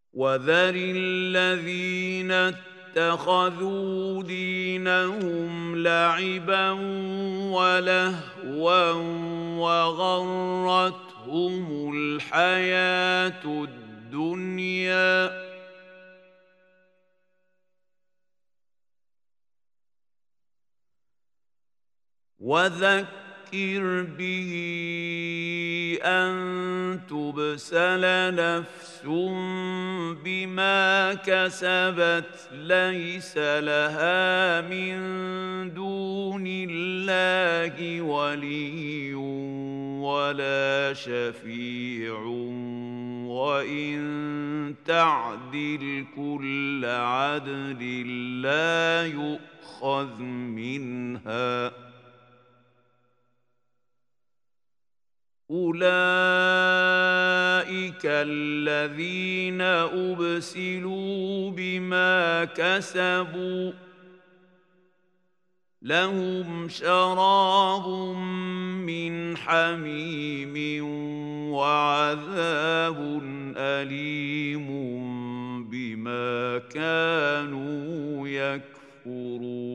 وذر الذين اتخذوا دينهم لعبا ولهوا وغرتهم الحياة الدنيا وذكر به أن تبسل نفس بما كسبت ليس لها من دون الله ولي ولا شفيع وإن تعدل كل عدل لا يؤخذ منها أولئك الذين أبسلوا بما كسبوا لهم شراب من حميم وعذاب أليم بما كانوا يكفرون.